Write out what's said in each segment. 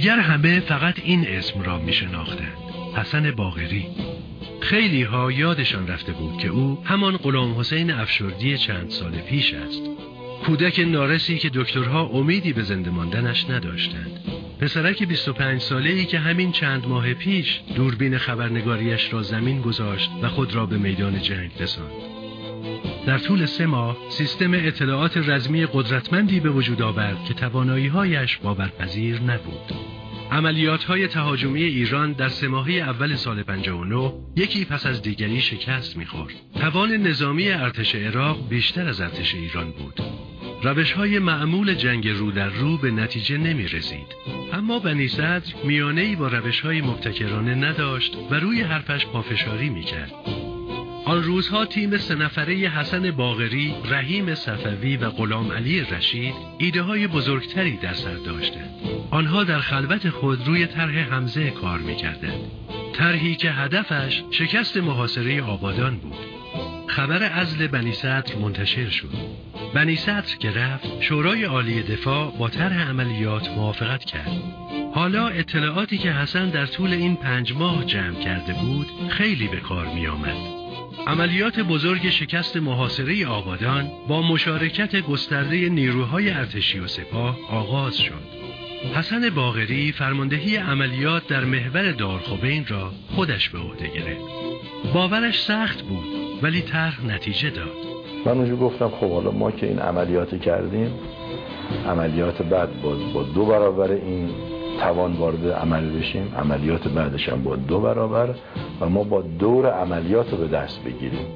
دیگر همه فقط این اسم را می شناختند: حسن باقری. خیلی ها یادشان رفته بود که او همان غلام حسین افشردی چند سال پیش است. کودک نارسی که دکترها امیدی به زنده ماندنش نداشتند. پسرک 25 ساله‌ای که همین چند ماه پیش دوربین خبرنگاریش را زمین گذاشت و خود را به میدان جنگ رساند. در طول 3 ماه سیستم اطلاعات رزمی قدرتمندی به وجود آورد که توانایی‌هایش باورپذیر نبود. عملیات‌های تهاجمی ایران در 3 ماهه اول سال 59 یکی پس از دیگری شکست می‌خورد. توان نظامی ارتش عراق بیشتر از ارتش ایران بود. روش‌های معمول جنگ رو در رو به نتیجه نمی‌رسید. اما بنی صدر میانه‌ای با روش‌های مبتکرانه نداشت و روی حرفش پافشاری می‌کرد. آن روزها تیم 3 نفره حسن باقری، رحیم صفوی و غلام علی رشید ایده‌های بزرگتری در سر داشتند. آنها در خلوت خود روی طرح حمزه کار می‌کردند. طرحی که هدفش شکست محاصره آبادان بود. خبر عزل بنی صدر منتشر شد. بنی صدر که رفت، شورای عالی دفاع با طرح عملیات موافقت کرد. حالا اطلاعاتی که حسن در طول این 5 ماه جمع کرده بود خیلی به کار می آمد. عملیات بزرگ شکست محاصره آبادان با مشارکت گسترده نیروهای ارتشی و سپاه آغاز شد. حسن باقری فرماندهی عملیات در محور دارخوبین را خودش به عهده گرفت. باورش سخت بود ولی طرح نتیجه داد. من اونجا گفتم خب حالا ما که این عملیات کردیم، عملیات بعد با 2 برابر این توان وارد عمل بشیم، عملیات بعدش هم با 2 برابر و ما با دور عملیات رو به دست بگیریم.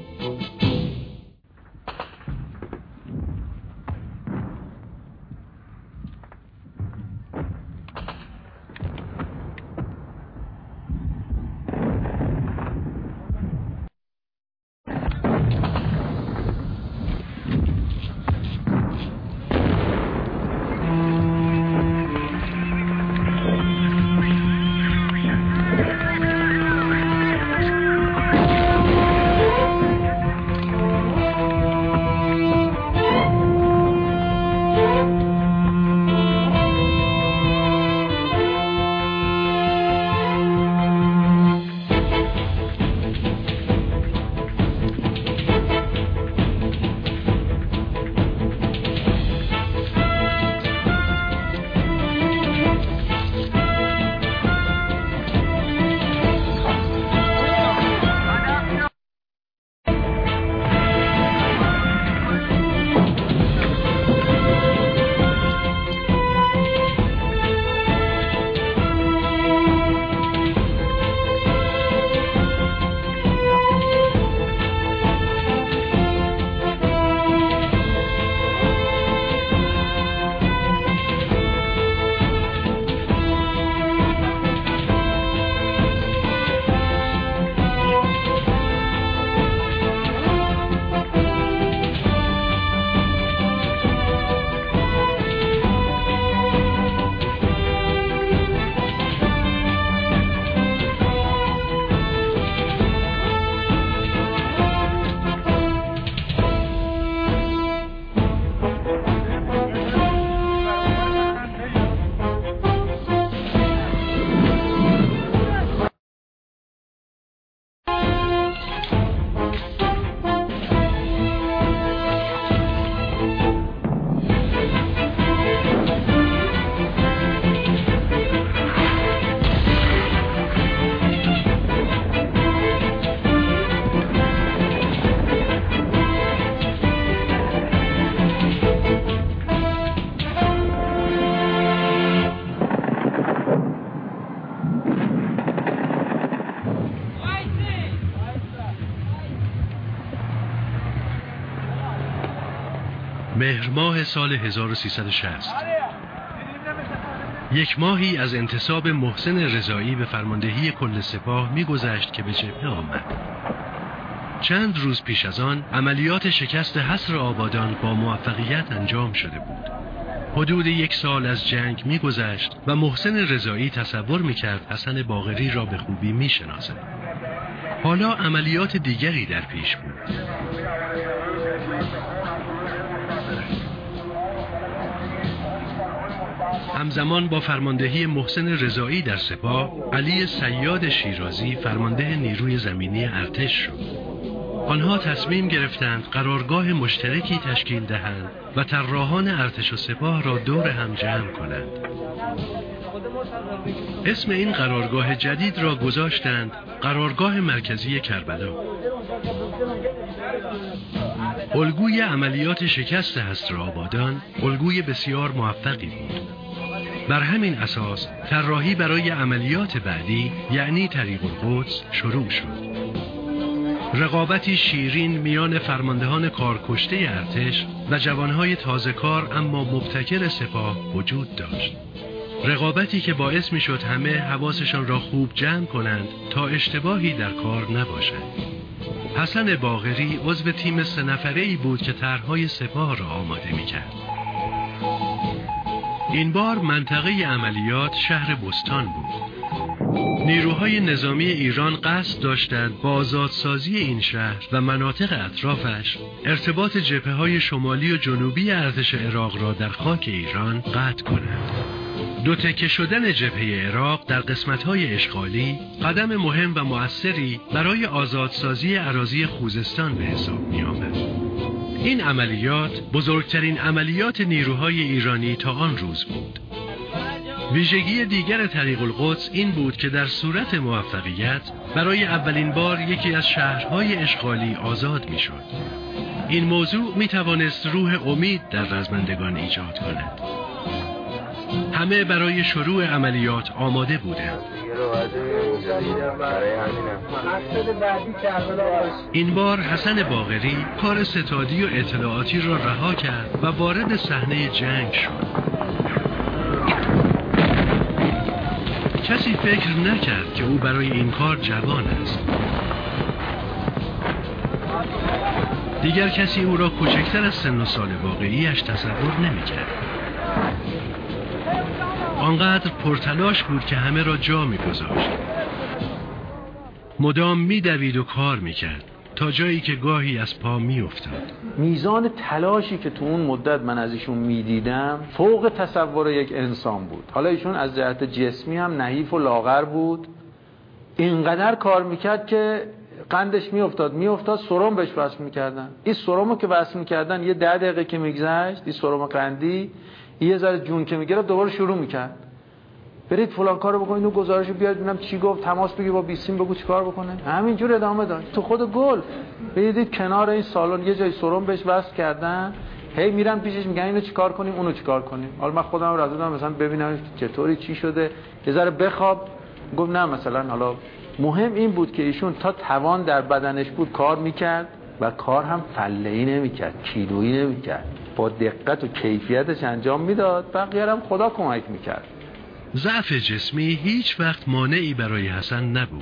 مهر ماه سال 1360 1 ماهی از انتصاب محسن رضایی به فرماندهی کل سپاه می‌گذشت که به جبهه آمد. چند روز پیش از آن عملیات شکست حصر آبادان با موفقیت انجام شده بود. حدود 1 سال از جنگ می‌گذشت و محسن رضایی تصور می‌کرد حسن باقری را به خوبی می‌شناسد. حالا عملیات دیگری در پیش بود. همزمان با فرماندهی محسن رضایی در سپاه، علی صیاد شیرازی فرمانده نیروی زمینی ارتش شد. آنها تصمیم گرفتند قرارگاه مشترکی تشکیل دهند و طراحان ارتش و سپاه را دور هم جمع کنند. اسم این قرارگاه جدید را گذاشتند قرارگاه مرکزی کربلا. الگوی عملیات شکست حصرآبادان الگوی بسیار موفقی بود. بر همین اساس طراحی برای عملیات بعدی یعنی طریق القدس شروع شد. رقابتی شیرین میان فرماندهان کارکشته ارتش و جوانهای تازه کار اما مبتکر سپاه وجود داشت. رقابتی که باعث می شد همه حواسشان را خوب جمع کنند تا اشتباهی در کار نباشد. حسن باقری عضو تیم 3 نفره‌ای بود که طرح‌های سپاه را آماده می کرد. این بار منطقه عملیات شهر بستان بود. نیروهای نظامی ایران قصد داشتند با آزادسازی این شهر و مناطق اطرافش ارتباط جبهه‌های شمالی و جنوبی ارتش عراق را در خاک ایران قطع کنند. دو تکه شدن جبهه عراق در قسمت‌های اشغالی قدم مهم و مؤثری برای آزادسازی اراضی خوزستان به حساب می‌آمد. این عملیات بزرگترین عملیات نیروهای ایرانی تا آن روز بود. ویژگی دیگر طریق القدس این بود که در صورت موفقیت برای اولین بار یکی از شهرهای اشغالی آزاد می‌شد. این موضوع می‌توانست روح امید در رزمندگان ایجاد کند. همه برای شروع عملیات آماده بودند. این بار حسن باقری کار ستادی و اطلاعاتی را رها کرد و وارد صحنه جنگ شد. کسی فکر نکرد که او برای این کار جوان است. دیگر کسی او را کوچکتر از سن و سال واقعیش تصور نمی‌کرد. آنقدر پرتلاش بود که همه را جا می‌گذاشت. مدام می‌دوید و کار می‌کرد تا جایی که گاهی از پا می‌افتاد. میزان تلاشی که تو اون مدت من از ایشون می‌دیدم فوق تصور یک انسان بود. حالا ایشون از جهت جسمی هم نحیف و لاغر بود. اینقدر کار می‌کرد که قندش می‌افتاد سرم بهش وصل می‌کردن. این سرمو که وصل می‌کردن یه 10 دقیقه که می‌گذشت این سرم قندی یه ذره جون که میگیره دوباره شروع میکرد. برید فلان کارو بکنید و گزارشو بیاد ببینم چی گفت، تماس بگیر با بیسیم بگو چیکار بکنه. همینجور ادامه داد. تو خود گلف برید کنار این سالن یه جای سرم بهش وصل کردن، هی میرن پیشش میگن اینو چیکار کنیم اونو چیکار کنیم. حالا من خودم راضی بودم مثلا ببینم چطوری چی شده، یه ذره بخواب. گفت نه مثلا حالا مهم این بود که ایشون تا توان در بدنش بود کار میکرد و کار هم فله‌ای نمیکرد، کیلویی نمیکرد، با دقت و کیفیتش انجام میداد، بقیه هم خدا کمک میکرد. ضعف جسمی هیچ وقت مانعی برای حسن نبود.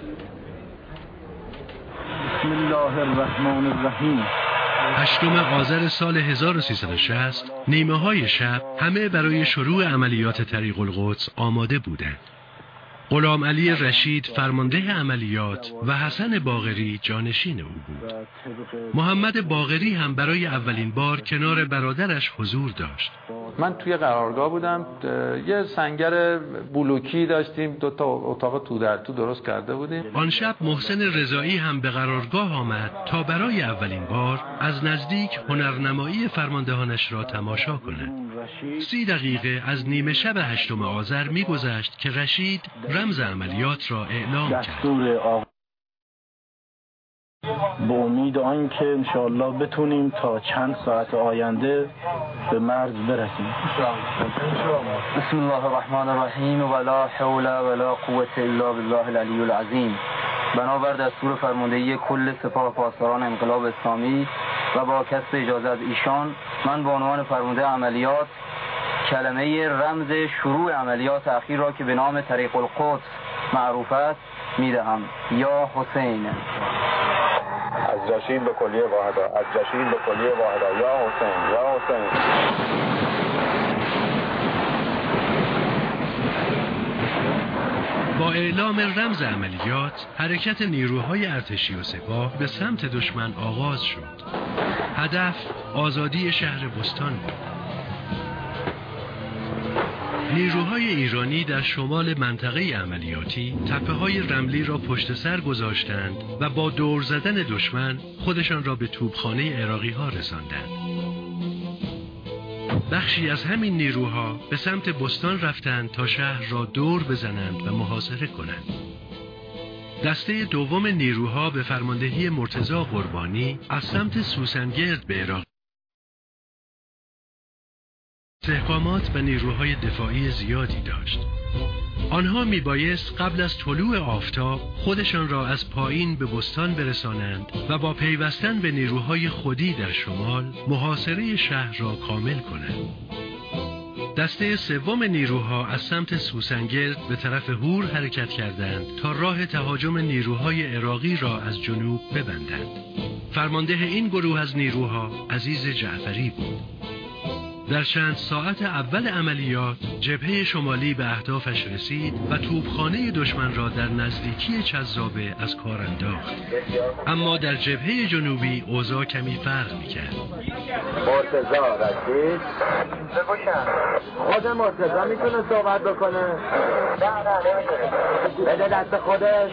بسم الله الرحمن الرحیم. 8 آذر سال 1360 نیمه های شب همه برای شروع عملیات طریق القدس آماده بودند. غلام علی رشید فرمانده عملیات و حسن باقری جانشین او بود. محمد باقری هم برای اولین بار کنار برادرش حضور داشت. من توی قرارگاه بودم، یه سنگر بلوکی داشتیم، 2 تا اتاق تو در تو درست کرده بودیم. آن شب محسن رضایی هم به قرارگاه آمد تا برای اولین بار از نزدیک هنرنمایی فرماندهانش را تماشا کند. 30 دقیقه از نیمه شب 8 آذر می‌گذشت که رشید رمز عملیات را اعلام کرد. با امید آنکه انشاءالله بتونیم تا چند ساعت آینده به مرز برسیم. بسم الله الرحمن الرحیم و لا حول ولا قوة الا بالله العلی العظیم. بنابر دستور فرماندهی کل سپاه پاسداران انقلاب اسلامی و با کسب اجازه از ایشان، من به عنوان فرمانده عملیات کلمه رمز شروع عملیات اخیر را که به نام طریق القدس معروف است میدهم. یا حسین. از جشید به کلیه واحدا، از جشید به کلیه واحدا. یا حسین، یا حسین. با اعلام رمز عملیات حرکت نیروهای ارتشی و سپاه به سمت دشمن آغاز شد. هدف آزادی شهر بستان بود. نیروهای ایرانی در شمال منطقه عملیاتی تپه‌های رملی را پشت سر گذاشتند و با دور زدن دشمن خودشان را به توپخانه عراقی‌ها رساندند. بخشی از همین نیروها به سمت بستان رفتند تا شهر را دور بزنند و محاصره کنند. دسته دوم نیروها به فرماندهی مرتضی قربانی از سمت سوسنگرد به عراق استحکامات و نیروهای دفاعی زیادی داشت. آنها میبایست قبل از طلوع آفتاب خودشان را از پایین به بستان برسانند و با پیوستن به نیروهای خودی در شمال محاصره شهر را کامل کنند. دسته سوم نیروها از سمت سوسنگرد به طرف هور حرکت کردند تا راه تهاجم نیروهای عراقی را از جنوب ببندند. فرمانده این گروه از نیروها عزیز جعفری بود. در چند ساعت اول عملیات جبهه شمالی به اهدافش رسید و توپخانه دشمن را در نزدیکی چذابه از کار انداخت. اما در جبهه جنوبی اوضاع کمی فرق می‌کرد. مرتضی رسید خود مرتضی میتونه صحبت بکنه؟ نه نمیتونه. بده دست خودش.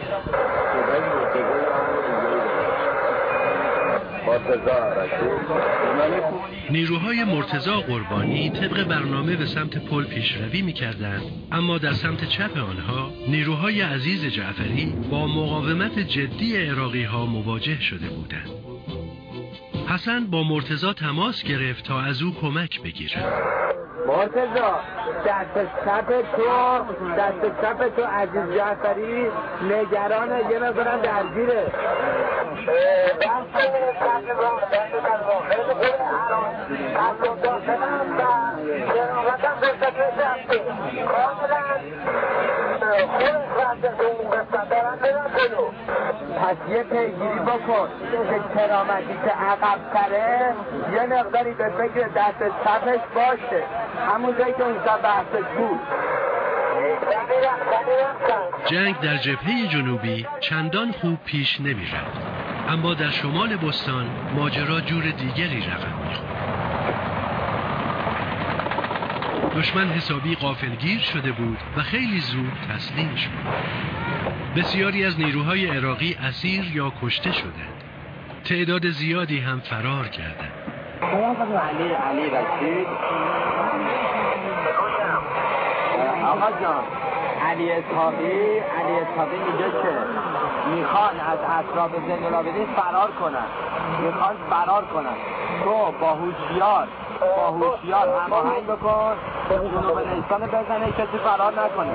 نیروهای مرتضی قربانی طبق برنامه به سمت پل پیشروی می‌کردند، اما در سمت چپ آنها نیروهای عزیز جعفری با مقاومت جدی عراقی‌ها مواجه شده بودند. حسن با مرتضی تماس گرفت تا از او کمک بگیرد. مرتضی دست چپ تو عزیز جعفری نگرانه، یه مقدارم درگیره. پس یه پیگیری بکن که کرامتی که عقب تره یه مقداری به فکر دست چپش باشه، همون جایی که اونجا بحثش بود. جنگ در جبهه جنوبی چندان خوب پیش نمی رفت، اما در شمال بستان ماجرا جور دیگری رقم می خورد. دشمن حسابی غافلگیر شده بود و خیلی زود تسلیم شد. بسیاری از نیروهای عراقی اسیر یا کشته شدند. تعداد زیادی هم فرار کردند. علی رسید. آقا جان، علی اسحاقی میگه که میخوان از اطراف زنده العابدین فرار کنن. تو با هوشیار هماهنگ بکن جنوب نیستان بزنه، کسی فرار نکنه.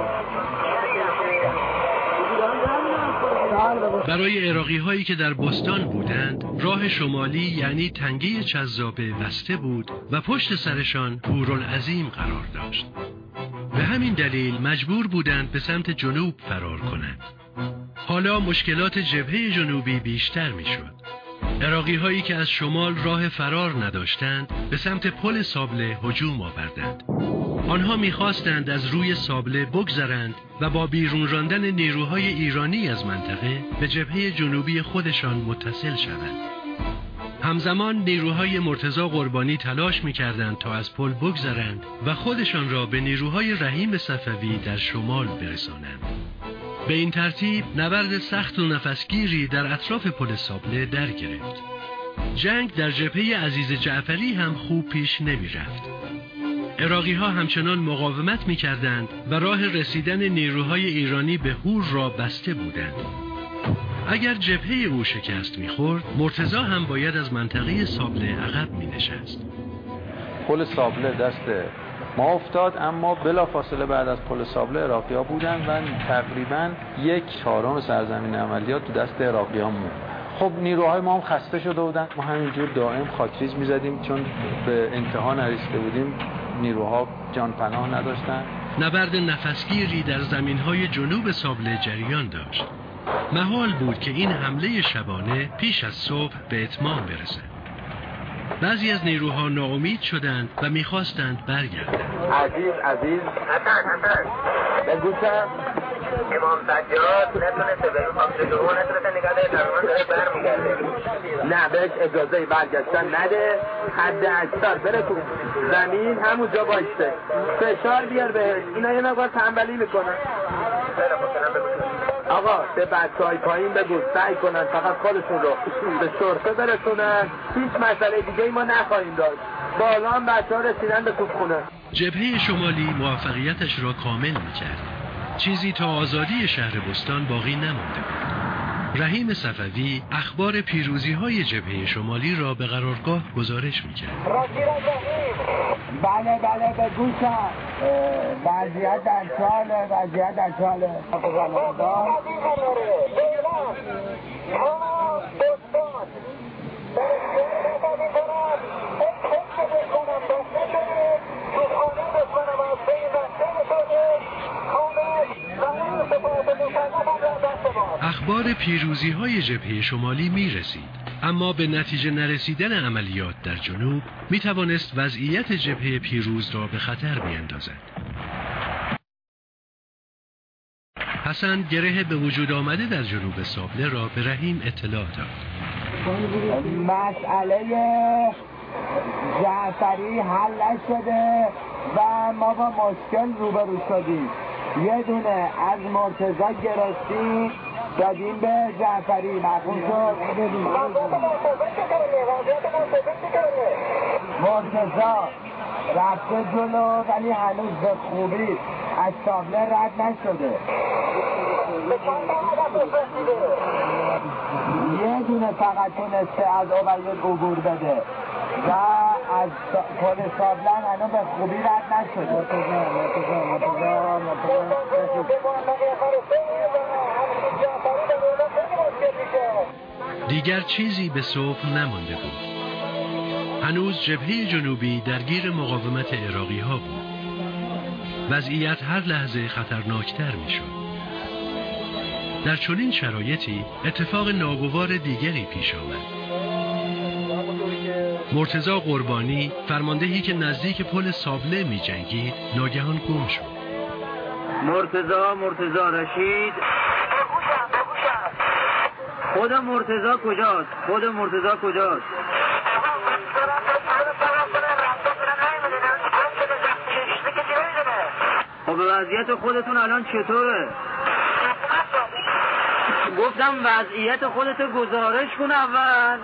برای عراقی هایی که در بستان بودند راه شمالی یعنی تنگه چذابه بسته بود و پشت سرشان هورالعظیم قرار داشت. به همین دلیل مجبور بودند به سمت جنوب فرار کنند. حالا مشکلات جبهه جنوبی بیشتر می شد. عراقی هایی که از شمال راه فرار نداشتند به سمت پل سابله هجوم آوردند. آنها می‌خواستند از روی سابله بگذرند و با بیرون راندن نیروهای ایرانی از منطقه به جبهه جنوبی خودشان متصل شوند. همزمان نیروهای مرتضی قربانی تلاش می‌کردند تا از پل بگذرند و خودشان را به نیروهای رحیم صفوی در شمال برسانند. به این ترتیب نبرد سخت و نفسگیری در اطراف پل سابله در گرفت. جنگ در جبهه عزیز جعفری هم خوب پیش نمی رفت. عراقی ها همچنان مقاومت می کردند و راه رسیدن نیروهای ایرانی به هور را بسته بودند. اگر جبهه او شکست می خورد، مرتضی هم باید از منطقه سابله عقب می نشست. پل سابله دست ما افتاد، اما بلافاصله بعد از پل سابله عراقی ها بودن و تقریبا 1/4 سرزمین عملیات تو دست عراقی ها موند. خب نیروهای ما هم خسته شده بودن، ما همینجور دائم خاکریز می‌زدیم چون به انتها نرسیده بودیم، نیروها جان پناه نداشتن. نبرد نفسگیری در زمینهای جنوب سابله جریان داشت. محال بود که این حمله شبانه پیش از صبح به اتمام برسد. بعضی از نیروها ناامید شدند و می‌خواستند برگردند. عزیز بگوشم امام سجاد نتونسته به اون نتونسته نگاه داره، تقریبا داره برمیگرده. نه بهش اجازه برگشتن نده، حد اکثر بره تو زمین همونجا بایسته، فشار بیار بهش. اینا یه مقدار تنبلی میکنن. آقا به بچه‌های پایین بگو سعی کنن فقط خودشون رو به شرطه برسونن، هیچ مسئله دیگه ای ما نخواهیم داشت. بالا هم بچه‌ها رسیدن به توپخونه. جبهه شمالی موفقیتش را کامل می‌کرد. چیزی تا آزادی شهر بستان باقی نمانده بود. رحیم صفوی اخبار پیروزی‌های جبهه شمالی را به قرارگاه گزارش می‌کرد. بله به گوشم. وضعیت در چاله. اخبار پیروزی‌های جبهه شمالی می‌رسید، اما به نتیجه نرسیدن عملیات در جنوب می‌توانست وضعیت جبهه پیروز را به خطر بیندازد. حسن گره به وجود آمده در جنوب سابله را به رحیم اطلاع داد. مسئله جعفری حل نشده و ما با مشکل روبرو شدیم. یه دونه از مرتضی گرفتیم دادیم به جعفری، مفهوم شد. مرتضی رفته جلو ولی هنوز به خوبی از سابله رد نشده. یه دونه فقط تونسته از اولیه عبور بده و از پل سابلن هنوز به خوبی رد نشده. دیگر چیزی به صبح نمانده بود. هنوز جبهه جنوبی درگیر مقاومت عراقی ها بود. وضعیت هر لحظه خطرناکتر می شد. در چنین شرایطی اتفاق ناگوار دیگری پیش آمد. مرتضی قربانی، فرماندهی که نزدیک پل سابله می جنگید، ناگهان گم شد. مرتضی رشید. خود مرتضی کجاست؟ خب وضعیت خودتون الان چطوره؟ گفتم وضعیت خودتو گزارش کن اول.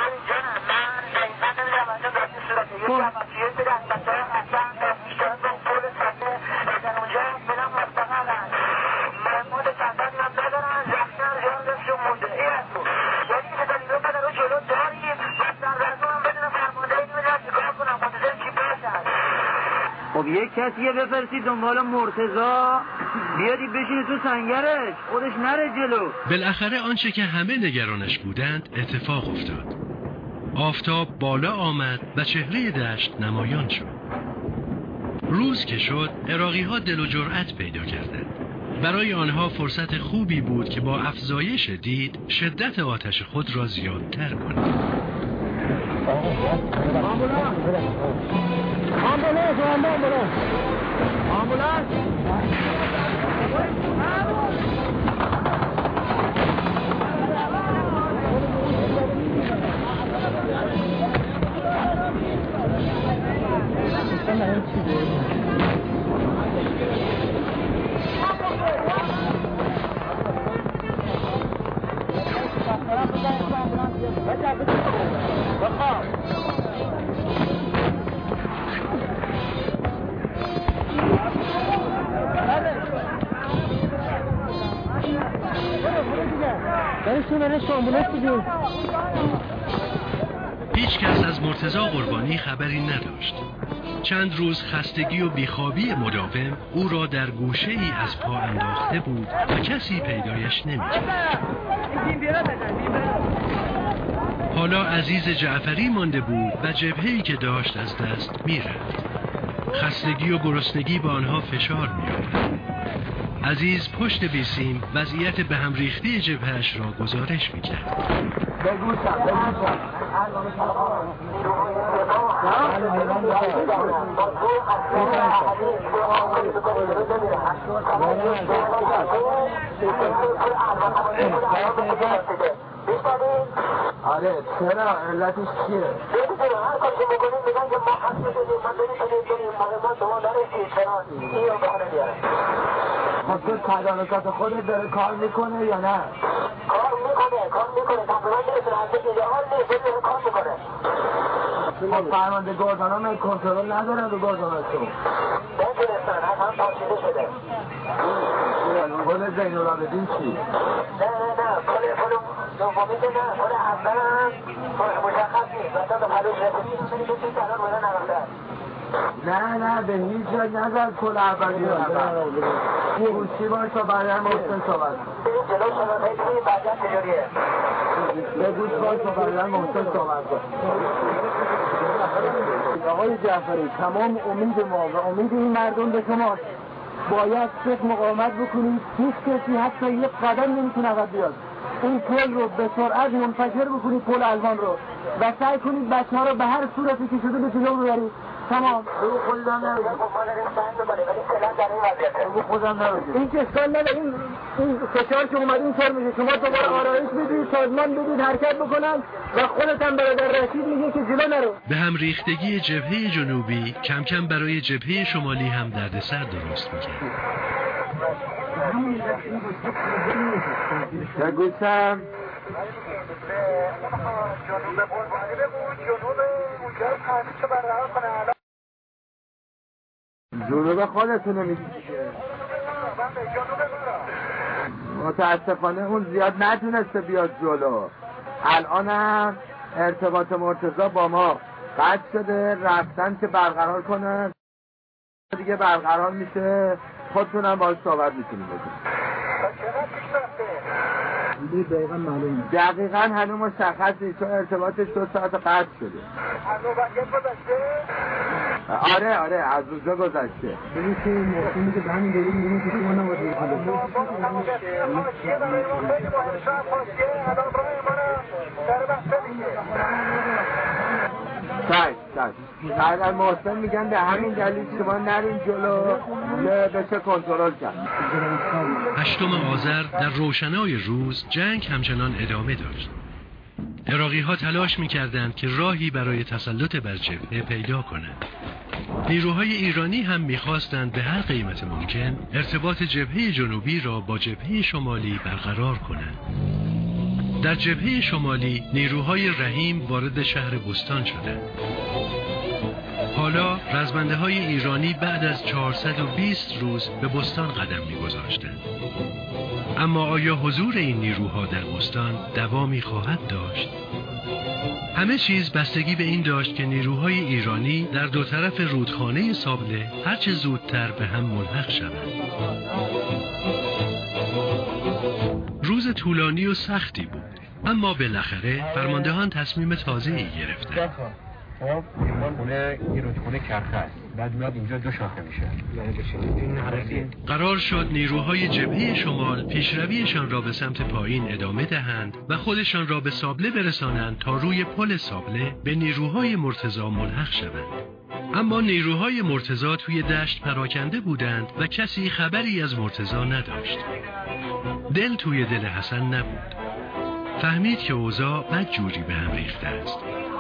خب یک کسیه بفرستید دنبال مرتضی، بیادی بشینی تو سنگرش، خودش نره جلو. بالاخره آنچه که همه نگرانش بودند اتفاق افتاد. آفتاب بالا آمد و چهره دشت نمایان شد. روز که شد، عراقی ها دل و جرأت پیدا کردند. برای آنها فرصت خوبی بود که با افزایش دید شدت آتش خود را زیادتر کنند. هیچ کس از مرتضی قربانی خبری نداشت. چند روز خستگی و بیخوابی مداوم او را در گوشه ای از پا انداخته بود و کسی پیدایش نمی‌کرد. حالا عزیز جعفری مانده بود و جبهه‌ای که داشت از دست می‌رفت. خستگی و گرسنگی به آنها فشار می‌آورد. عزیز پشت بیسیم وضعیت به هم ریخته جبهه‌اش را گزارش می‌کرد. آره چرا؟ علتش چیه؟ نمیدونم هر کاری که میکنیم میگن که ما حق میدونیم ما نمیتونیم مهمان شما نرسید چرا این رو بخونه بیاره. خب تو تدارکات خودت داره کار میکنه یا نه؟ کار میکنه تقریبا نمیتونه هسته که یه حال نیست داره کار میکنه. خب فرمانده گردان ها من کنترل ندارن رو گردان هاشون نتونستن هم پاشیده شده. خود زین العابدین چی؟ نه خود دومی که نه خود اول هم مشخص نیست مثلا به پروش رسیدی که چیز الان بودن نرفته. نه به هیچ جا نزد کل اولی رو گوشی باش تا بعدا محسن صحبت جلو شناسایی توی بعدا چجوریه؟ به گوش باش تا بعدا محسن صحبت کن. آقای جعفری تمام امید ما و امید این مردم به شما باید صرف مقاومت بکنید. هیچ کسی حتی یک قدم نمیتونه عقب بیاد. این پل رو به سرعت منفجر بکنید پل الوان رو و سعی کنید بچه ها رو به هر صورتی که شده به جلو ببرید. تمام رو خودم نروید این که اشکال نداره. این فشار که اومد این طور میشه شما دوباره آرایش بدید سازمان بدید حرکت بکنن و خودت هم برادر رشید میگه که جلو نرو. به هم ریختگی جبهه جنوبی کم کم برای جبهه شمالی هم دردسر درست میکرد. گوشم جنوب خودتونه میگی. متاسفانه اون زیاد نتونسته بیاد جلو. الان هم ارتباط مرتضی با ما قطع شده. رفتن که برقرار کنن دیگه برقرار میشه. خودتونم باید صحبت میتونیم بکنیم. دقیقا معلوم دقیقا هنوز مشخص نیست چون ارتباطش 2 ساعت قطع شده. آره از روزا گذشته. ببین که موقعی که به همین دلیل میگیم که شما نباید بعد محسن میگن به همین دلیل شما نرین جلو بشه کنترل کرد. 8 آذر در روشنای روز جنگ همچنان ادامه داشت. عراقی ها تلاش می‌کردند که راهی برای تسلط بر جبهه پیدا کنند. نیروهای ایرانی هم می‌خواستند به هر قیمت ممکن ارتباط جبهه جنوبی را با جبهه شمالی برقرار کنند. در جبهه شمالی نیروهای رحیم وارد شهر بستان شدند. حالا رزمنده‌های ایرانی بعد از 420 روز به بستان قدم می‌گذاشتند. اما آیا حضور این نیروها در بستان دوامی خواهد داشت؟ همه چیز بستگی به این داشت که نیروهای ایرانی در 2 طرف رودخانه سابله هرچه زودتر به هم ملحق شوند. روز طولانی و سختی بود، اما بالاخره فرماندهان تصمیم تازه‌ای گرفتند. خب این رودخونه کرخه است. بعد میاد اینجا 2 شاخه میشه. قرار شد نیروهای جبهه شمال پیشرویشان را به سمت پایین ادامه دهند و خودشان را به سابله برسانند تا روی پل سابله به نیروهای مرتضی ملحق شوند. اما نیروهای مرتضی توی دشت پراکنده بودند و کسی خبری از مرتضی نداشت. دل توی دل حسن نبود. فهمید که اوضاع بدجوری به هم ریخته است.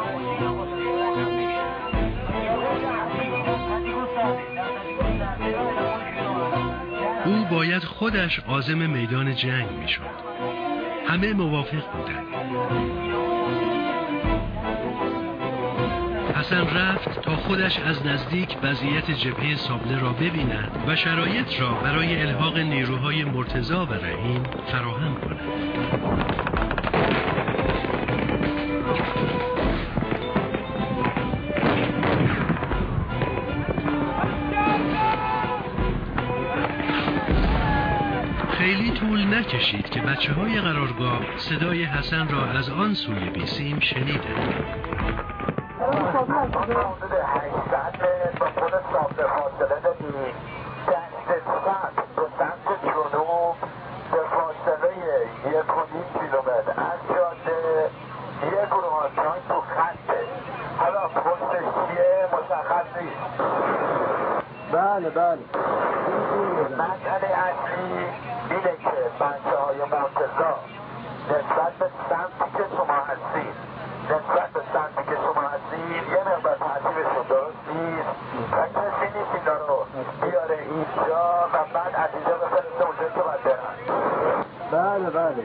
او باید خودش عازم میدان جنگ میشد. همه موافق بودند. حسن رفت تا خودش از نزدیک وضعیت جبهه سابله را ببیند و شرایط را برای الحاق نیروهای مرتضی و رحیم فراهم کند. خیلی طول نکشید که بچه‌های قرارگاه صدای حسن را از آن سوی بیسیم شنیدند. بله مسئله اصلی اینه که بچه های مرتضی نسبت به سمتی که شما هستید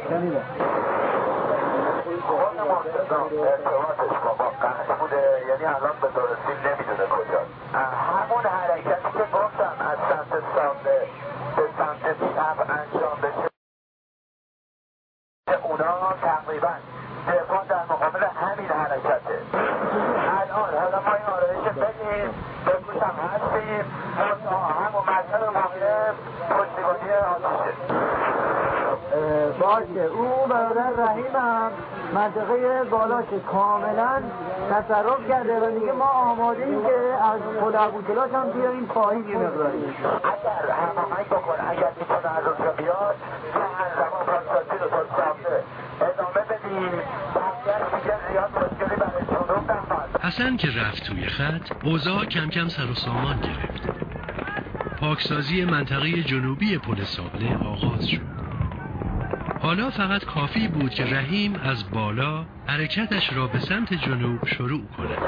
خود مرتضی ارتباطش با قهر بوده، یعنی الان به درستی نمیدونه کجا. همون حرکتی که گفتم از سمت سامنه به سمت چپ انجام بشه، اونا تقریبا دفاع در مقابل همین حرکته. الان حالا ما این آرایش بدیم، به گوشم هستیم، همون مطلب مهم پشتیبانی آتیشه. باشه، او برادر رحیم هم منطقه بالاش کاملا تصرف کرده و میگه ما آماده ایم که از خود ابوکلاش هم بیاریم پایین یه مقداری. اگر هماهنگ بکنه، اگر میتونه از اونجا بیاد که همزمان پاسداری رو تا سامنه ادامه بدیم، اگر دیگه زیاد مشکلی برای جنوب نخواهد. حسن که رفت توی خط، اوضاع کم کم سر و سامان گرفت. پاکسازی منطقه جنوبی پل سابله آغاز شد. حالا فقط کافی بود که رحیم از بالا حرکتش را به سمت جنوب شروع کند.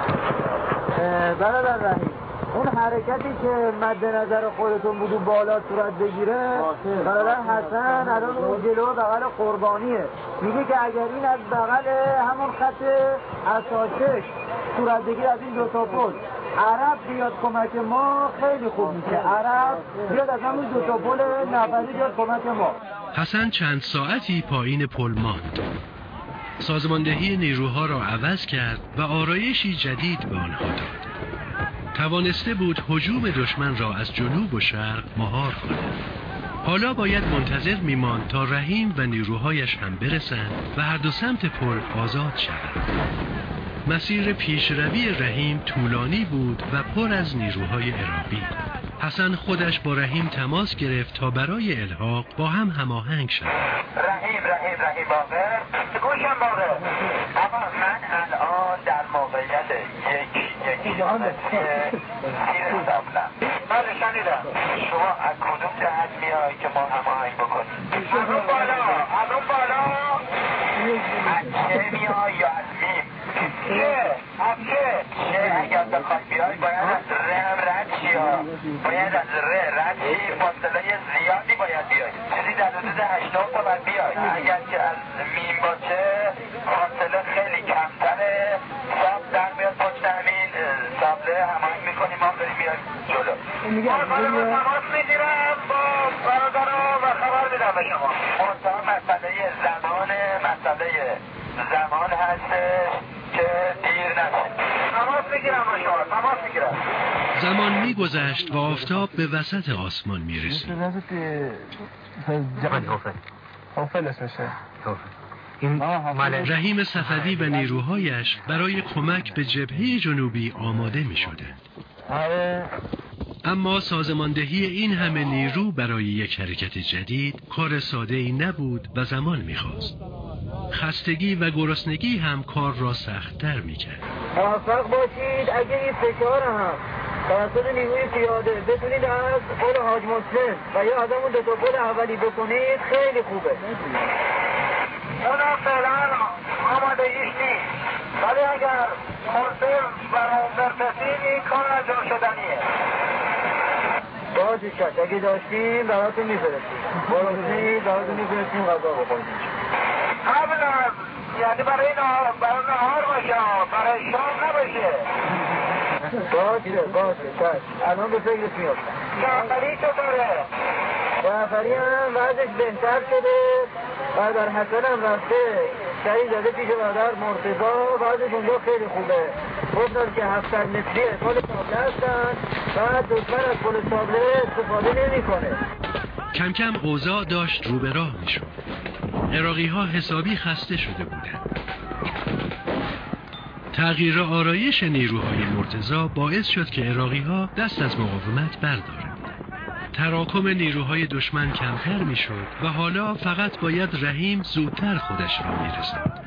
برادر رحیم، اون حرکتی که مد نظر خودتون بود و بالا صورت بگیره، برادر حسن الان اون جلو بغل قربانیه، میگه که اگر این از بغل همون خط اساسش صورت بگیره از این دو تا پل عرب بیاد کمک ما خیلی خوب میشه. عرب بیاد از همون دو تا پل نفری بیاد کمک ما. حسن چند ساعتی پایین پل ماند. سازماندهی نیروها را عوض کرد و آرایشی جدید به آنها داد. توانسته بود هجوم دشمن را از جنوب و شرق مهار کند. حالا باید منتظر میماند تا رحیم و نیروهایش هم برسند و هر دو سمت پل آزاد شوند. مسیر پیشروی رحیم طولانی بود و پر از نیروهای عراقی. حسن خودش با رحیم تماس گرفت تا برای الحاق با هم هماهنگ شد. رحیم باقر، گوشم باقر. اما من الان در موقعیت یک کیلومتر زیر سابلم. من شنیدم شما از کدوم جهت میای که ما هماهنگ بکنیم؟ الان بالا از چه میای یا از میم؟ چه اگر بخوای بیای باید از رد شی، باید از رد شی، فاصله زیادی باید بیای، چیزی در حدود 80 تا باید بیای. اگر که از میم باشه فاصله خیلی کمتره، ساب در میاد پشت همین سابله هماهنگ میکنیم، ما بریم بیای جلو. ما تماس میگیرم با برادرها و خبر میدم به شما. منتها مسئله زمان هستش که دیر نشه. تماس میگیرم. زمان میگذشت و آفتاب به وسط آسمان میرسید. رحیم صفدی و نیروهایش برای کمک به جبهه جنوبی آماده میشدند. اما سازماندهی این همه نیرو برای یک حرکت جدید کار ساده‌ای نبود و زمان می‌خواست. خستگی و گرسنگی هم کار را سخت‌تر می‌کرد. موفق باشید اگه این فشار هم توسط نیروی پیاده بتونید از پل حاج مسلم و یا از همون دو تا پل اولی بکنید خیلی خوبه. اونا فعلا آمادگیش نیست، ولی اگر مسلم برام برسید این کار انجام شدنیه. باشه شد، اگه داشتیم براتون میفرستیم، براتون میفرستیم غذا بخوریم. قبل از یعنی برای نهار باشه، برای شام نباشه. باشه شد، الان به فکرت میافتم. جعفری چطوره؟ جعفری هم وضعش بهتر شده، برادر حسن هم رفته سری زده پیش برادر مرتضی، وضعش اونجا خیلی خوبه. گفتن که 700 متری پل سابله هستن، بعد دشمن از پل سابله استفاده نمی کنه. کم کم اوضاع داشت رو به راه میشد. عراقی ها حسابی خسته شده بودند. تغییر آرایش نیروهای مرتضی باعث شد که عراقی ها دست از مقاومت بردارند. تراکم نیروهای دشمن کمتر میشد و حالا فقط باید رحیم زودتر خودش را میرساند.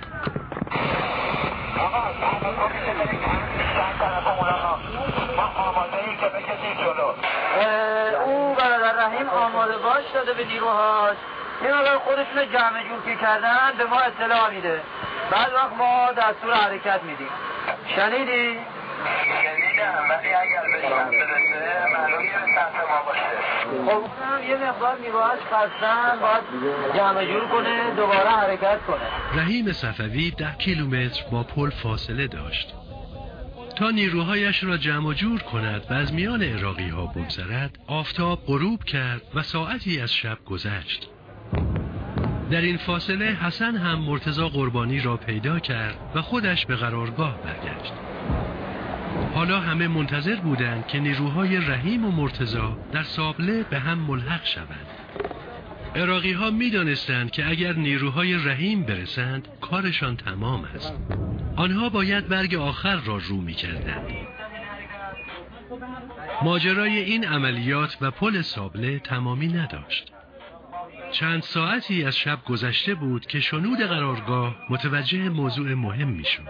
او برادر رحیم آماده باش داده به نیروهاش، این اگر خودشون جمع جور که کردن به ما اطلاع میده، بعد وقت ما دستور حرکت میدیم. شنیدی؟ شنیدم ولی اگر به شب برسه معلوم نیست سمت ما باشه. خب یه مقدار میوه‌اش خستن، باید جمع جور کنه دوباره حرکت کنه. رحیم صفوی 10 کیلومتر با پل فاصله داشت. تا نیروهایش را جمع جور کند و از میان عراقی ها بگذرد، آفتاب غروب کرد و ساعتی از شب گذشت. در این فاصله حسن هم مرتضی قربانی را پیدا کرد و خودش به قرارگاه برگشت. حالا همه منتظر بودند که نیروهای رحیم و مرتضی در سابله به هم ملحق شوند. عراقی ها می دانستند که اگر نیروهای رحیم برسند کارشان تمام است. آنها باید برگ آخر را رو می کردند. ماجرای این عملیات و پل سابله تمامی نداشت. چند ساعتی از شب گذشته بود که شنود قرارگاه متوجه موضوع مهم می شد.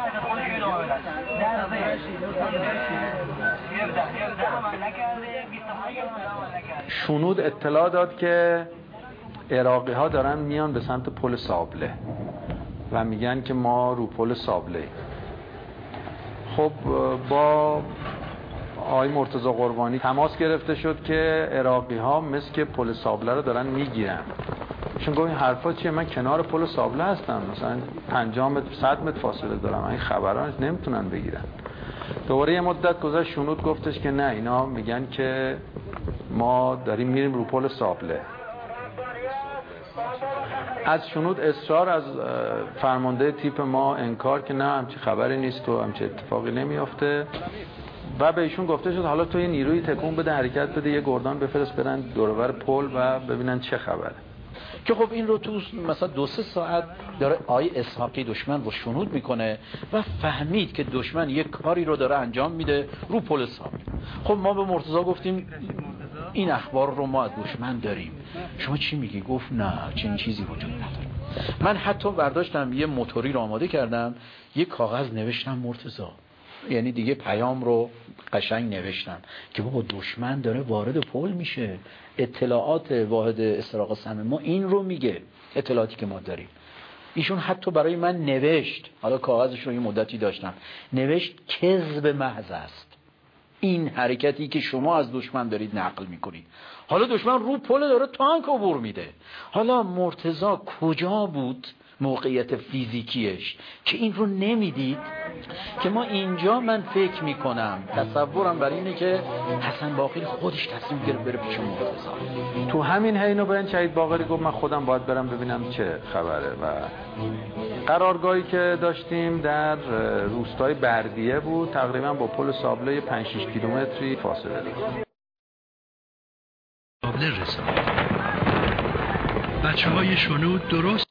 شنود اطلاع داد که عراقی ها دارن میان به سمت پل سابله و میگن که ما رو پل سابله. خب با آقای مرتضی قربانی تماس گرفته شد که عراقی ها مثل که پل سابله رو دارن میگیرن. چون گفت این حرفا چیه؟ من کنار پل سابله هستم، مثلا 50 متر 100 متر فاصله دارم، این خبران نمیتونن بگیرن. دوباره یه مدت گذشت، شنود گفتش که نه، اینا میگن که ما داریم میریم رو پل سابله. از شنود اصرار، از فرمانده تیپ ما انکار که نه همچی خبری نیست و همچی اتفاقی نمیافته و به ایشون گفته شد حالا تو یه نیروی تکون بده، حرکت بده، یه گردان بفرست برن دور و بر پل و ببینن چه خبره. که خب این رو تو مثلا 2-3 ساعت داره آقای اسحاقی دشمن رو شنود میکنه و فهمید که دشمن یک کاری رو داره انجام میده رو پل سابله. خب ما به مرتضی گفتیم این اخبار رو ما از دشمن داریم، شما چی میگی؟ گفت نه چنین چیزی وجود نداره. من حتی برداشتم یه موتوری رو آماده کردم، یه کاغذ نوشتم مرتضی، یعنی دیگه پیام رو قشنگ نوشتم که بابا دشمن داره وارد پل میشه، اطلاعات واحد استراق سم ما این رو میگه، اطلاعاتی که ما داریم. ایشون حتی برای من نوشت، حالا کاغذش رو یه مدتی داشتم، نوشت کذب محض است این حرکتی که شما از دشمن دارید نقل میکنید. حالا دشمن رو پل داره تانک عبور میده. حالا مرتضی کجا بود موقعیت فیزیکیش که این رو نمیدید؟ که ما اینجا من فکر میکنم تصورم برای اینه که حسن باقری خودش تصمیم گرفت بره پیش مرتضی. تو همین حین و بین شهید باقری گفت من خودم باید برم ببینم چه خبره و قرارگاهی که داشتیم در روستای بردیه بود، تقریبا با پل سابله 5-6 کیلومتری فاصله داشت. سابله رسید. بچه‌های شنود درست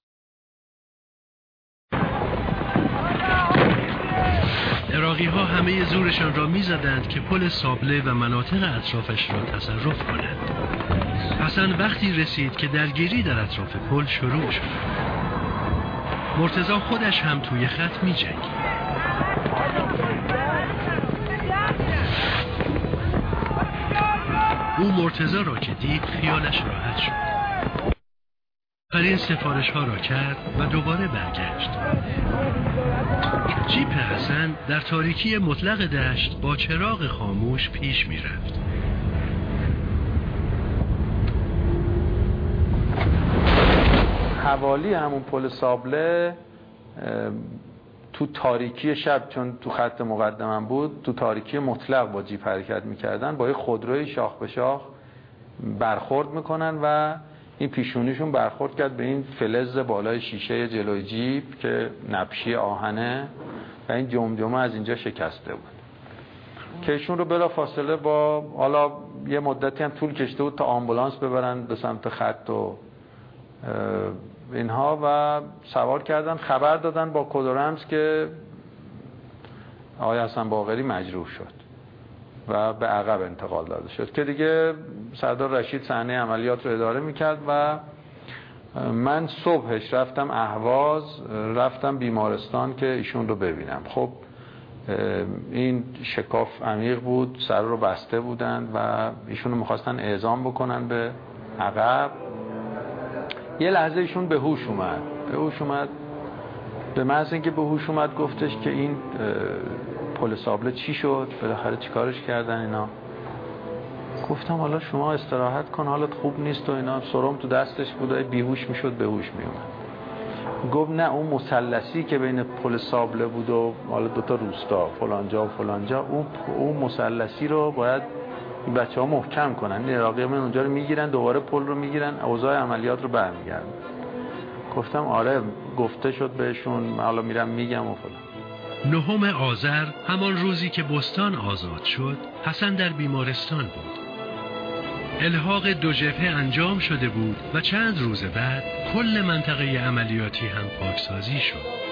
عراقی ها همه زورشان را می زدند که پل سابله و مناطق اطرافش را تصرف کنند. حسن وقتی رسید که درگیری در اطراف پل شروع شد. مرتضی خودش هم توی خط می جنگید. او مرتضی را که دید خیالش راحت شد. این سفارش ها را کرد و دوباره برگشت. جیپ حسن در تاریکی مطلق دشت با چراغ خاموش پیش می رفت. حوالی همون پل سابله تو تاریکی شب، چون تو خط مقدمم بود، تو تاریکی مطلق با جیپ حرکت میکردن، با یه خودروی شاخ به شاخ برخورد میکنن و این پیشونیشون برخورد کرد به این فلز بالای شیشه جلوی جیپ که نبشی آهنه و این جمجمه از اینجا شکسته بود که ایشون رو بلا فاصله با حالا یه مدتی هم طول کشته بود تا آمبولانس ببرن به سمت خط و اینها و سوار کردن. خبر دادن با کد و رمز که آقای حسن باقری مجروح شد و به عقب انتقال داده شد که دیگه سردار رشید صحنه عملیات رو اداره میکرد و من صبحش رفتم اهواز، رفتم بیمارستان که ایشون رو ببینم. خب این شکاف عمیق بود، سر رو بسته بودن و ایشون رو میخواستن اعزام بکنن به عقب. یه لحظه ایشون به هوش اومد. به محض اینکه به هوش اومد گفتش که این پل سابله چی شد؟ بالاخره چیکارش کردن اینا؟ گفتم حالا شما استراحت کن، حالت خوب نیست و اینا. سرم تو دستش بود، بیهوش میشد بهوش میومد. گفت نه اون مثلثی که بین پل سابله بود و حالا دوتا روستا فلانجا و فلانجا، اون مثلثی رو باید این بچه‌ها محکم کنن. این عراقی من اونجا رو میگیرن، دوباره پل رو میگیرن، اوضاع عملیات رو برمیگردن. گفتم آره گفته شد بهشون، حالا میرم میگم و فلان. 9 آذر همان روزی که بستان آزاد شد، حسن در بیمارستان بود. الحاق 2 جبهه انجام شده بود و چند روز بعد کل منطقه عملیاتی هم پاکسازی شد.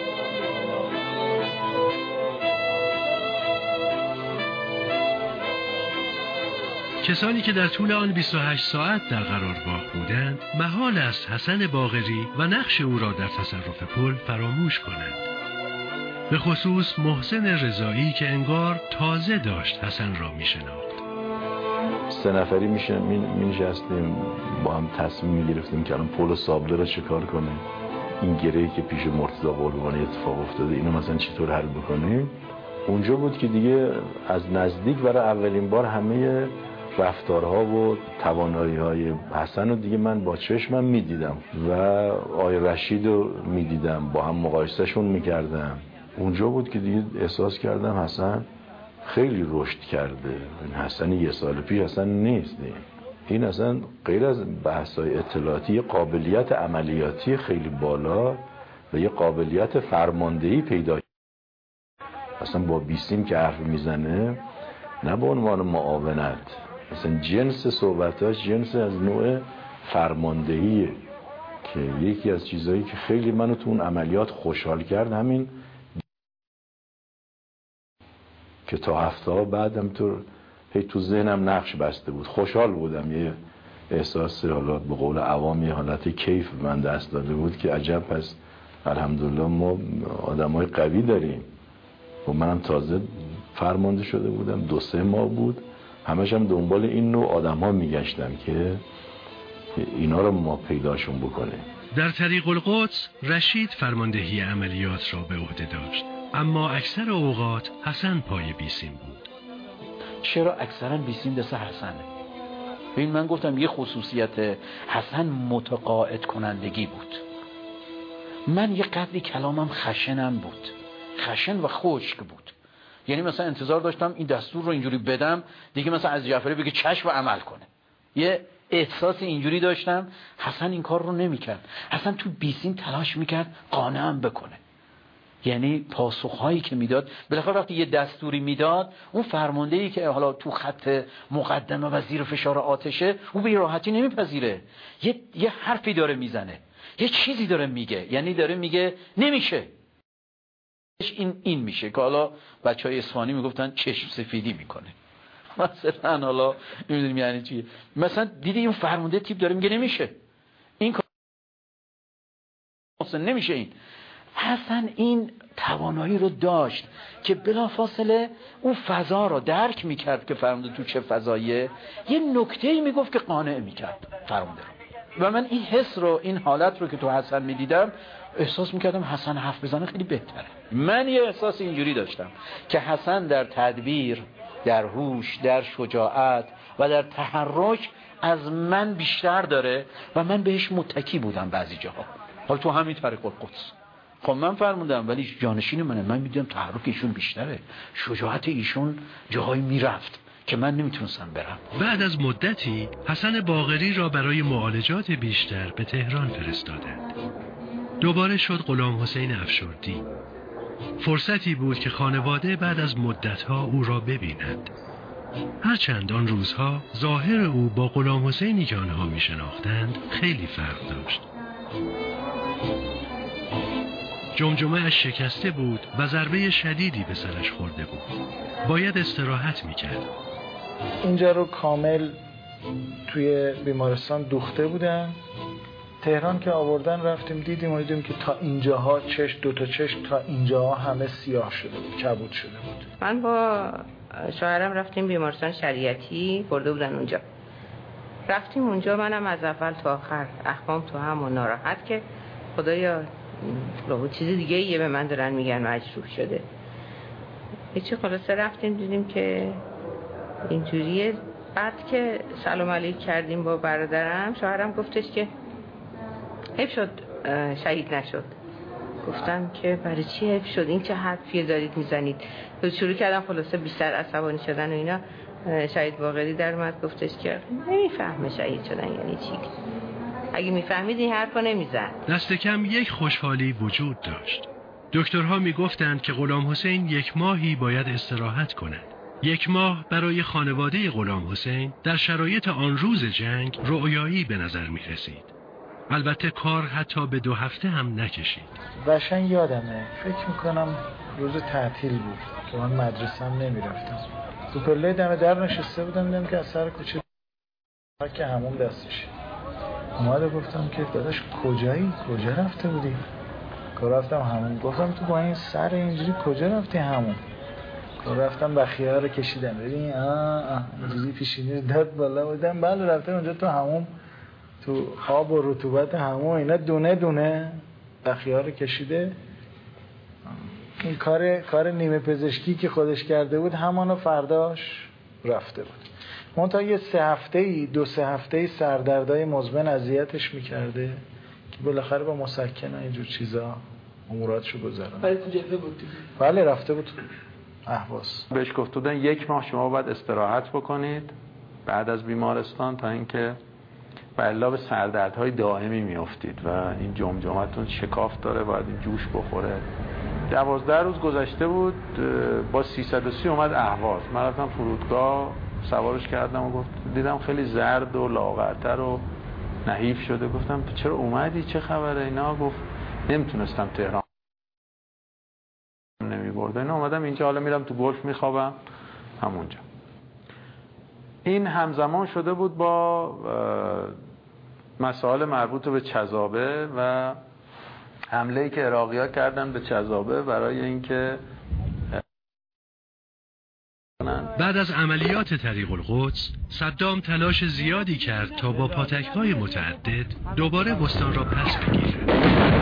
کسانی که در طول آن 28 ساعت در قرارگاه بودند، محال است حسن باقری و نقش او را در تصرف پل فراموش کنند. به خصوص محسن رضایی که انگار تازه داشت حسن را می‌شناخت. 3 نفری می‌نشستیم با هم تصمیم می‌گرفتیم که الان پل سابله را چیکار کنیم. این گره‌ای که پیش مرتضی قربانی اتفاق افتاده اینو مثلا چطور حل بکنیم. اونجا بود که دیگه از نزدیک برای اولین بار همه رفتارها و توانایی‌های حسن رو دیگه من با چشمم می‌دیدم و آقای رشید رو می‌دیدم، با هم مقایسه‌شون می‌کردم. اونجا بود که دیگه احساس کردم حسن خیلی رشد کرده. این حسن 1 سال پیش حسن نیست. این اصلا غیر از بحث‌های اطلاعاتی قابلیت عملیاتی خیلی بالا و یه قابلیت فرماندهی پیدا کرد. اصلا با بیسیم که حرف میزنه نه به عنوان معاونت، مثلا جنس صحبتاش جنس از نوع فرماندهیه که یکی از چیزایی که خیلی منو تو اون عملیات خوشحال کرد همین که تا هفته ها بعدم تو ذهنم نقش بسته بود. خوشحال بودم، یه احساس حالا به قول عوام یه حالت کیف من دست داده بود که عجب پس الحمدلله ما آدمای قوی داریم. و منم تازه فرمانده شده بودم، 2-3 ماه بود، همش هم دنبال این نوع آدم ها میگشتم که اینا رو ما پیداشون بکنه. در طریق القدس رشید فرماندهی عملیات را به عهده داشت، اما اکثر اوقات حسن پای بیسیم بود. چرا اکثرا بیسیم دست حسنه؟ ببین من گفتم یه خصوصیت حسن متقاعد کنندگی بود. من یه قدری کلامم خشنم بود، خشن و خشک بود. یعنی مثلا انتظار داشتم این دستور رو اینجوری بدم دیگه مثلا از جعفری بگه چشم و عمل کنه. یه احساس اینجوری داشتم. حسن این کار رو نمی‌کرد. حسن تو بیسیم تلاش می‌کرد قانعم بکنه. یعنی پاسخهایی که میداد، بالاخره وقتی یه دستوری میداد، اون فرماندهی که حالا تو خط مقدمه و زیر فشار آتشه، او به راحتی نمیپذیره. یه حرفی داره میزنه، یه چیزی داره میگه، یعنی داره میگه نمیشه، این میشه که حالا بچهای اصفهانی میگفتن چشم سفیدی میکنه. مثلا حالا نمیدونیم یعنی چی. مثلا دیدی این فرمانده تیپ داره میگه نمیشه، این کار نمیشه. این حسن این توانایی رو داشت که بلافاصله اون فضا رو درک میکرد که فرمانده تو چه فضاییه، یه نکته‌ای میگفت که قانع میکرد فرمانده رو. و من این حس رو، این حالت رو که تو حسن میدیدم، احساس میکردم حسن حرف بزنه خیلی بهتره. من یه احساس اینجوری داشتم که حسن در تدبیر، در هوش، در شجاعت و در تحرک از من بیشتر داره و من بهش متکی بودم بعضی جاها. حالا تو همین طریق القدس خب من فرمودم، ولی جانشین منه، من میدونم تحرک ایشون بیشتره، شجاعت ایشون جاهایی میرفت که من نمیتونستم برم. بعد از مدتی حسن باقری را برای معالجات بیشتر به تهران فرستادند. دوباره شد غلام حسین افشردی. فرصتی بود که خانواده بعد از مدتها او را ببیند. هرچند آن روزها ظاهر او با غلام حسینی که آنها می شناختند خیلی فرق داشت. جمجمه اش شکسته بود و ضربه شدیدی به سرش خورده بود. باید استراحت می کرد. اینجا رو کامل توی بیمارستان دوخته بودن. تهران که آوردن رفتیم دیدیم و دیدیم که تا اینجاها دوتا چشم تا اینجاها همه سیاه شده بود، کبود شده بود. من با شوهرم رفتیم بیمارستان شریعتی، برده بودن اونجا. رفتیم اونجا، منم از اول تا آخر اخمام تو هم و ناراحت که خدایا چیز دیگه یه به من دارن میگن مجروح شده. هیچی، خلاصه رفتیم دیدیم که اینجوریه. بعد که سلام علیک کردیم با برادرم، شوهرم گفتش که حیف شد شهید نشد. گفتم که برای چی حیف شد؟ این چه حرفیه دارید میزنید؟ شروع کردم خلاصه بیشتر عصبانی شدن و اینا. شهید باقری در اومد گفتش که نمیفهمه شهید شدن یعنی چی، اگه میفهمید این حرفا نمیزن. دست کم یک خوشحالی وجود داشت. دکترها میگفتند که غلام حسین 1 ماهی باید استراحت کند. 1 ماه برای خانواده غلام حسین در شرایط آن روز جنگ رؤیایی به نظر می رسید. البته کار حتی به 2 هفته هم نکشید. قشنگ یادمه، فکر میکنم روز تعطیل بود که من مدرسه هم نمی رفتم. تو پله دم در نشسته بودم، دیدم که از سر کوچه که همون دستشه. اومده گفتم که داداش کجایی؟ کجا رفته بودی؟ که رفتم همون. گفتم تو با این سر اینجوری کجا رفتی همون؟ که رفتم بخیار رو کشیدم. ببین اینجوری پیشینی داد بالا بودم. بله رفتم اونجا تو همون، تو آب و رطوبت همون اینا دونه دونه بخیار رو کشیده. این کار نیمه پزشکی که خودش کرده بود همانو فرداش رفته بود. منتها یه 2-3 هفته‌ای سردردای مزمن اذیتش میکرده که بالاخره با مسکن و اینجور چیزا اموراتشو گذرونه. برای تو جبهه بود؟ بله رفته بود اهواز. بهش گفته بودن 1 ماه شما باید استراحت بکنید بعد از بیمارستان تا اینکه والا به سردردهای دائمی میافتید و این جمجمتون شکاف داره، باید این جوش بخوره. 12 روز گذشته بود، با 330 اومد اهواز. من رفتم فرودگاه سوارش کردم و گفت دیدم خیلی زرد و لاغرتر و نحیف شده. گفتم چرا اومدی؟ چه خبره؟ اینا گفت نمیتونستم تهران نمیبرده. اینا اومدم اینجا، حالا میرم تو گلف میخوابم همونجا. این همزمان شده بود با مسائل مربوط به چذابه و حمله‌ای که عراقی‌ها کردن به چذابه برای اینکه بعد از عملیات طریق القدس صدام تلاش زیادی کرد تا با پاتک‌های متعدد دوباره بستان را پس بگیرد.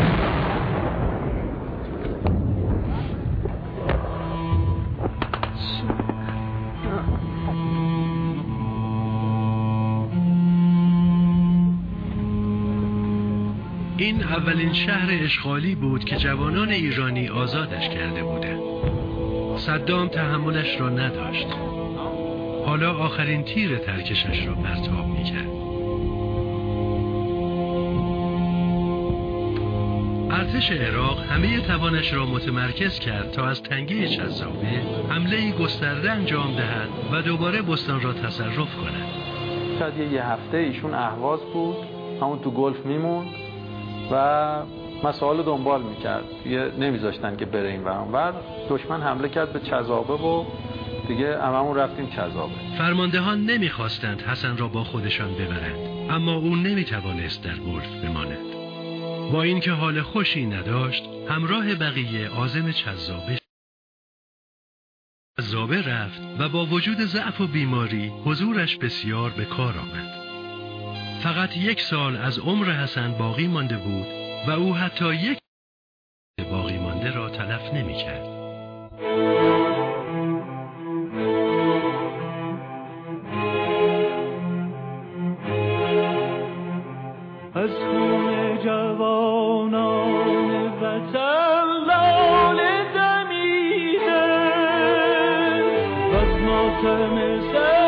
این اولین شهر اشغالی بود که جوانان ایرانی آزادش کرده بودند. صدام تحملش را نداشت. حالا آخرین تیر ترکشش را پرتاب می‌کرد. ارتش عراق همه توانش را متمرکز کرد تا از تنگه چذابه حمله‌ای گسترده انجام دهد و دوباره بستان را تصرف کند. شاید یه هفته ایشون اهواز بود، همون تو گلف میموند و مسائل دنبال میکرد. نمیذاشتن که بره این ور. دشمن حمله کرد به چذابه و دیگه هممون رفتیم چذابه. فرماندهان نمیخواستند حسن را با خودشان ببرند، اما او نمیتوانست در گلف بماند. با اینکه حال خوشی نداشت، همراه بقیه عازم چذابه رفت و با وجود ضعف و بیماری حضورش بسیار به کار آمد. فقط 1 سال از عمر حسن باقی مانده بود و او حتی 1 باقی مانده را تلف نمی کرد. از خون جوانان وطن لاله دمیده و از ماتم